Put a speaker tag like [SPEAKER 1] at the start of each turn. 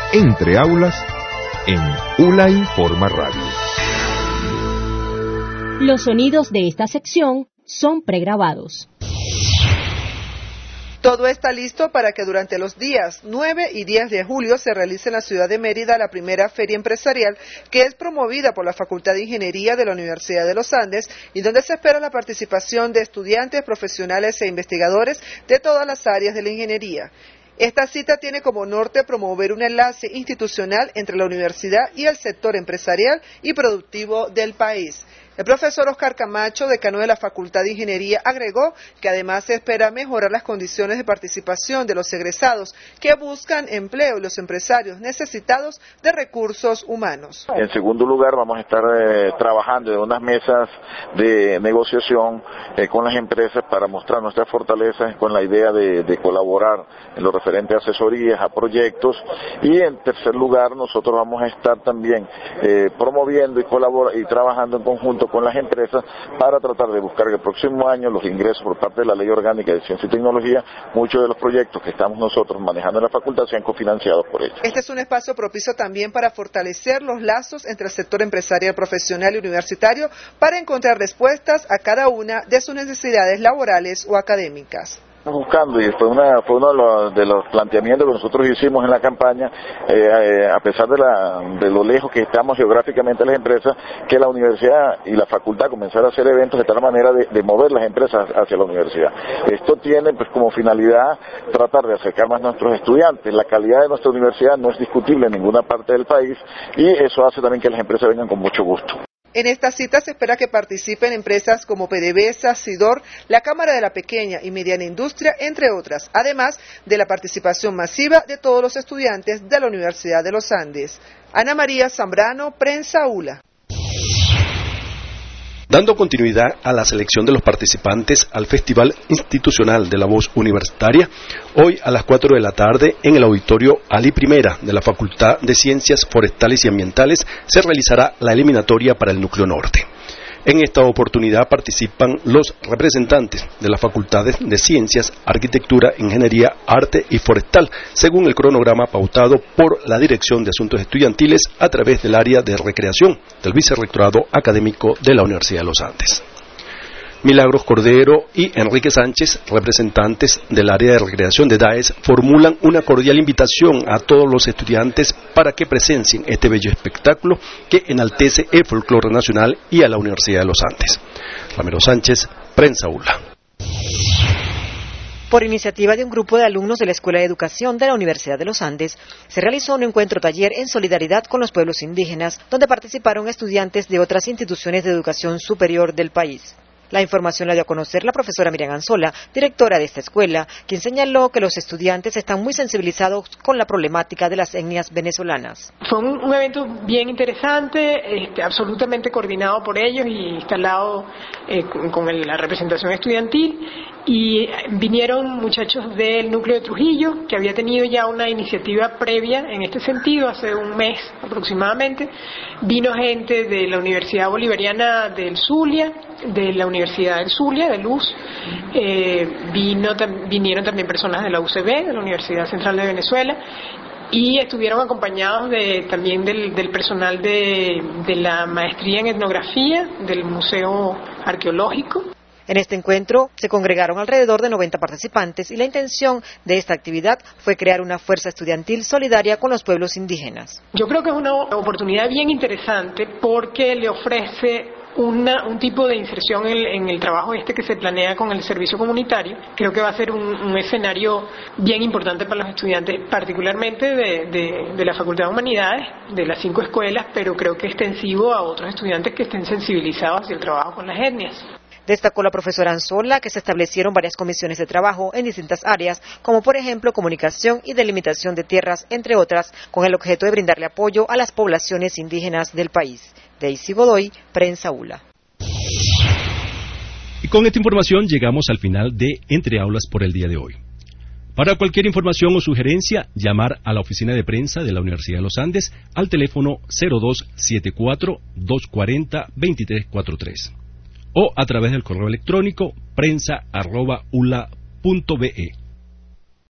[SPEAKER 1] Entre Aulas en ULA Informa Radio.
[SPEAKER 2] Los sonidos de esta sección son pregrabados.
[SPEAKER 3] Todo está listo para que durante los días 9 y 10 de julio se realice en la ciudad de Mérida la primera feria empresarial que es promovida por la Facultad de Ingeniería de la Universidad de los Andes y donde se espera la participación de estudiantes, profesionales e investigadores de todas las áreas de la ingeniería. Esta cita tiene como norte promover un enlace institucional entre la universidad y el sector empresarial y productivo del país. El profesor Oscar Camacho, decano de la Facultad de Ingeniería, agregó que además se espera mejorar las condiciones de participación de los egresados que buscan empleo y los empresarios necesitados de recursos humanos.
[SPEAKER 4] En segundo lugar, vamos a estar trabajando en unas mesas de negociación con las empresas para mostrar nuestras fortalezas con la idea de colaborar en lo referente a asesorías, a proyectos. Y en tercer lugar, nosotros vamos a estar también promoviendo y trabajando en conjunto con las empresas para tratar de buscar que el próximo año los ingresos por parte de la Ley Orgánica de Ciencia y Tecnología, muchos de los proyectos que estamos nosotros manejando en la facultad sean cofinanciados por ellos.
[SPEAKER 3] Este es un espacio propicio también para fortalecer los lazos entre el sector empresarial, profesional y universitario para encontrar respuestas a cada una de sus necesidades laborales o académicas.
[SPEAKER 4] Buscando, y fue uno de los planteamientos que nosotros hicimos en la campaña, a pesar de lo lejos que estamos geográficamente las empresas, que la universidad y la facultad comenzaran a hacer eventos de tal manera de mover las empresas hacia la universidad. Esto tiene pues como finalidad tratar de acercar más a nuestros estudiantes. La calidad de nuestra universidad no es discutible en ninguna parte del país y eso hace también que las empresas vengan con mucho gusto.
[SPEAKER 3] En esta cita se espera que participen empresas como PDVSA, SIDOR, la Cámara de la Pequeña y Mediana Industria, entre otras, además de la participación masiva de todos los estudiantes de la Universidad de los Andes. Ana María Zambrano, Prensa ULA.
[SPEAKER 5] Dando continuidad a la selección de los participantes al Festival Institucional de la Voz Universitaria, hoy a las 4 de la tarde en el Auditorio Ali Primera de la Facultad de Ciencias Forestales y Ambientales se realizará la eliminatoria para el Núcleo Norte. En esta oportunidad participan los representantes de las facultades de Ciencias, Arquitectura, Ingeniería, Arte y Forestal, según el cronograma pautado por la Dirección de Asuntos Estudiantiles a través del área de recreación del Vicerrectorado Académico de la Universidad de los Andes. Milagros Cordero y Enrique Sánchez, representantes del área de recreación de DAES, formulan una cordial invitación a todos los estudiantes para que presencien este bello espectáculo que enaltece el folclore nacional y a la Universidad de los Andes. Ramiro Sánchez, Prensa ULA.
[SPEAKER 6] Por iniciativa de un grupo de alumnos de la Escuela de Educación de la Universidad de los Andes, se realizó un encuentro taller en solidaridad con los pueblos indígenas, donde participaron estudiantes de otras instituciones de educación superior del país. La información la dio a conocer la profesora Miriam Anzola, directora de esta escuela, quien señaló que los estudiantes están muy sensibilizados con la problemática de las etnias venezolanas.
[SPEAKER 7] Fue un evento bien interesante, absolutamente coordinado por ellos y instalado con la representación estudiantil, y vinieron muchachos del núcleo de Trujillo, que había tenido ya una iniciativa previa en este sentido hace un mes aproximadamente. Vino gente de la Universidad Bolivariana del Zulia, de la Universidad del Zulia, de Luz, vinieron también personas de la UCB, de la Universidad Central de Venezuela, y estuvieron acompañados también del personal de la maestría en etnografía del Museo Arqueológico.
[SPEAKER 6] En este encuentro se congregaron alrededor de 90 participantes y la intención de esta actividad fue crear una fuerza estudiantil solidaria con los pueblos indígenas.
[SPEAKER 7] Yo creo que es una oportunidad bien interesante porque le ofrece un tipo de inserción en el trabajo que se planea con el servicio comunitario. Creo que va a ser un escenario bien importante para los estudiantes, particularmente de la Facultad de Humanidades, de las 5 escuelas, pero creo que extensivo a otros estudiantes que estén sensibilizados hacia el trabajo con las etnias.
[SPEAKER 6] Destacó la profesora Anzola que se establecieron varias comisiones de trabajo en distintas áreas, como por ejemplo comunicación y delimitación de tierras, entre otras, con el objeto de brindarle apoyo a las poblaciones indígenas del país. Daisy Godoy, Prensa ULA.
[SPEAKER 8] Y con esta información llegamos al final de Entre Aulas por el día de hoy. Para cualquier información o sugerencia, llamar a la oficina de prensa de la Universidad de los Andes al teléfono 0274-240-2343 o a través del correo electrónico prensa@ula.be.